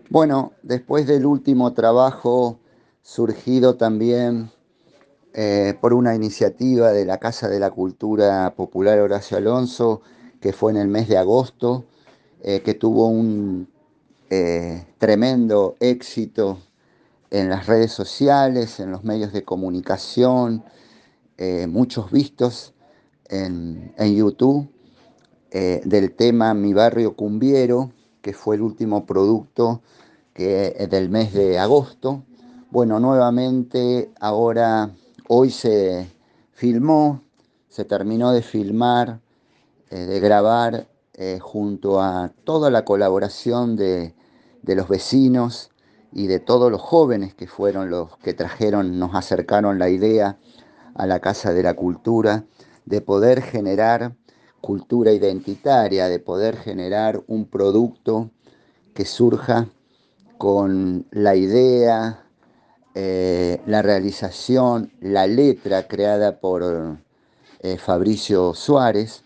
Bueno, después del último trabajo surgido también por una iniciativa de la Casa de la Cultura Popular Horacio Alonso, que fue en el mes de agosto, que tuvo un tremendo éxito en las redes sociales, en los medios de comunicación, muchos vistos en YouTube, del tema Mi Barrio Cumbiero, que fue el último producto del mes de agosto. Bueno, nuevamente ahora, hoy se filmó, se terminó de filmar, de grabar, junto a toda la colaboración de los vecinos y de todos los jóvenes que fueron los que trajeron, nos acercaron la idea a la Casa de la Cultura, de poder generar cultura identitaria, de poder generar un producto que surja con la idea, la realización, la letra creada por Fabricio Suárez,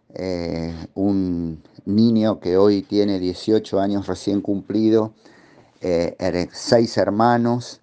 un niño que hoy tiene 18 años recién cumplido, 6 hermanos,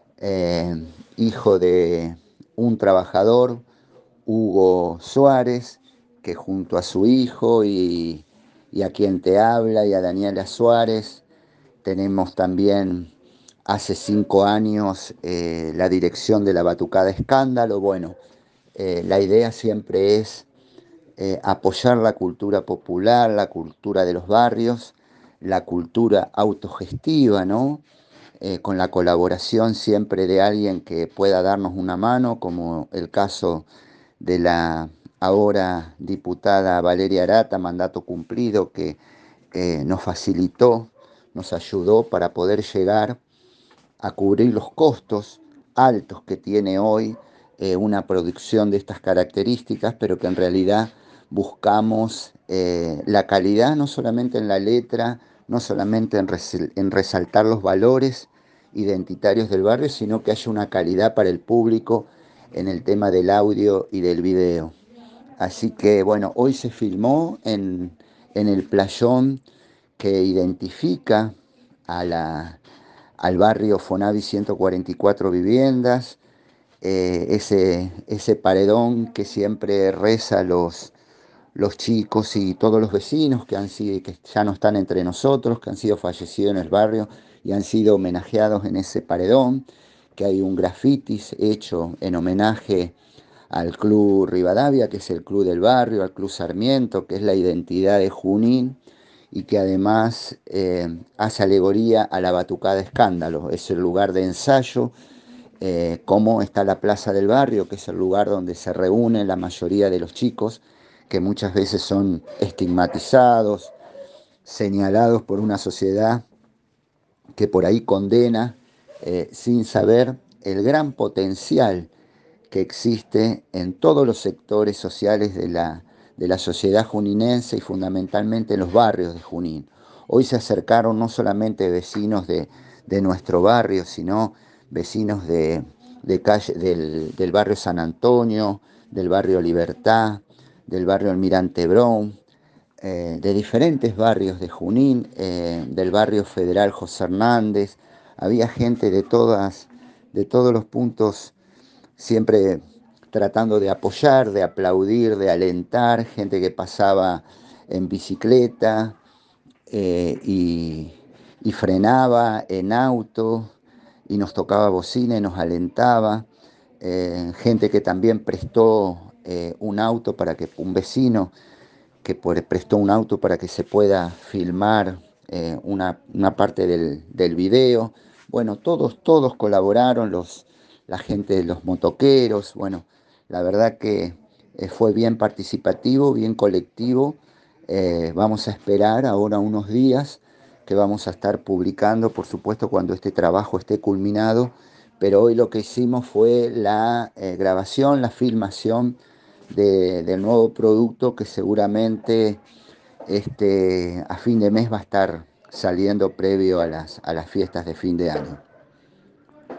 hijo de un trabajador, Hugo Suárez, que junto a su hijo y a quien te habla y a Daniela Suárez, tenemos también hace 5 años la dirección de la Batucada Escándalo. Bueno, la idea siempre es apoyar la cultura popular, la cultura de los barrios, la cultura autogestiva, ¿no? Con la colaboración siempre de alguien que pueda darnos una mano, como el caso de la ahora diputada Valeria Arata, mandato cumplido, que nos facilitó, nos ayudó para poder llegar a cubrir los costos altos que tiene hoy una producción de estas características, pero que en realidad buscamos la calidad no solamente en la letra, no solamente en resaltar los valores identitarios del barrio, sino que haya una calidad para el público en el tema del audio y del video. Así que bueno, hoy se filmó en el playón que identifica a al barrio Fonavi 144 viviendas, ese paredón que siempre reza los chicos y todos los vecinos que han sido, que ya no están entre nosotros, que han sido fallecidos en el barrio y han sido homenajeados en ese paredón, que hay un grafitis hecho en homenaje al Club Rivadavia, que es el club del barrio, al Club Sarmiento, que es la identidad de Junín, y que además hace alegoría a la Batucada Escándalo, es el lugar de ensayo, como está la Plaza del Barrio, que es el lugar donde se reúnen la mayoría de los chicos, que muchas veces son estigmatizados, señalados por una sociedad que por ahí condena, sin saber el gran potencial que existe en todos los sectores sociales de la sociedad juninense y fundamentalmente en los barrios de Junín. Hoy se acercaron no solamente vecinos de nuestro barrio, sino vecinos de calle, del barrio San Antonio, del barrio Libertad, del barrio Almirante Brown, de diferentes barrios de Junín, del barrio Federal José Hernández. Había gente de todos los puntos, siempre tratando de apoyar, de aplaudir, de alentar, gente que pasaba en bicicleta, y frenaba en auto y nos tocaba bocina y nos alentaba. Gente que también prestó un auto para que un vecino prestó un auto para que se pueda filmar una parte del video. Bueno, todos colaboraron, la gente de los motoqueros. Bueno, la verdad que fue bien participativo, bien colectivo. Vamos a esperar ahora unos días que vamos a estar publicando, por supuesto, cuando este trabajo esté culminado, pero hoy lo que hicimos fue la grabación, la filmación del nuevo producto que seguramente a fin de mes va a estar saliendo previo a las fiestas de fin de año.